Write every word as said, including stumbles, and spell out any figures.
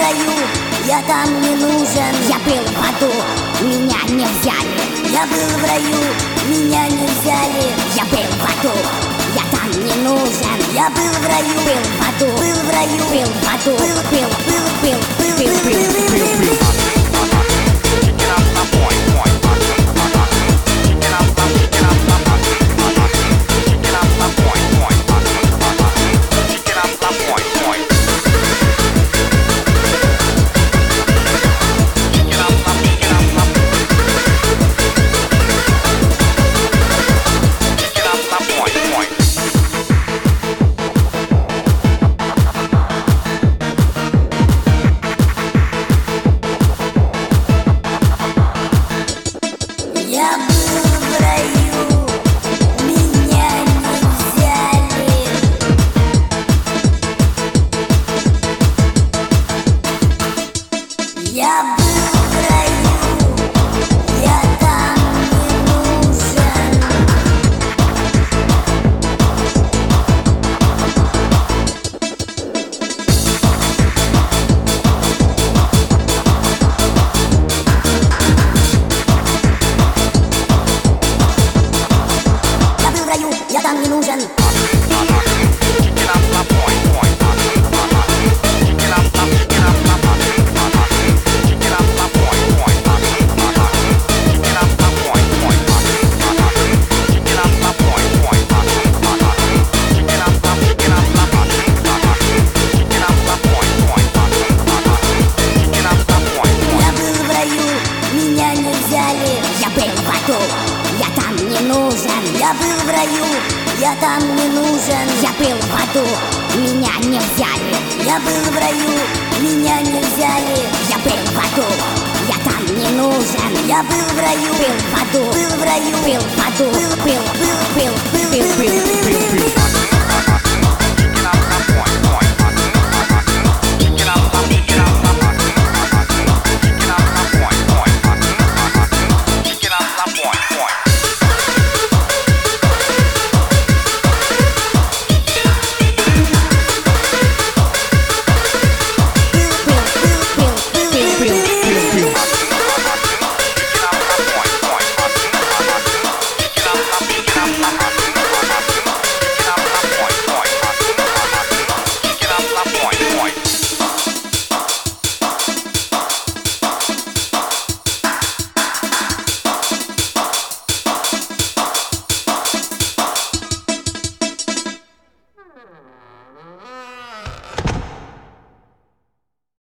раю, я там не нужен. Я был в аду, меня не взяли. Я был в раю, меня не взяли. Я был в аду, я там не нужен. Я был в раю, был в аду, был в раю, был в аду, был, был, был, был, был, был, был, был, был. Я был в раю, меня не взяли. Я был в раю, я там не нужен. Я там не нужен. Я был в раю, меня не взяли. Я был в аду, я там не нужен. Я был в раю, я там не нужен. Я был в аду, меня не взяли. Я был в раю, меня не взяли. Я был в аду, я там не нужен. Я был в раю, был в аду, был в раю, был в аду, был, был, был, был, был, был, был.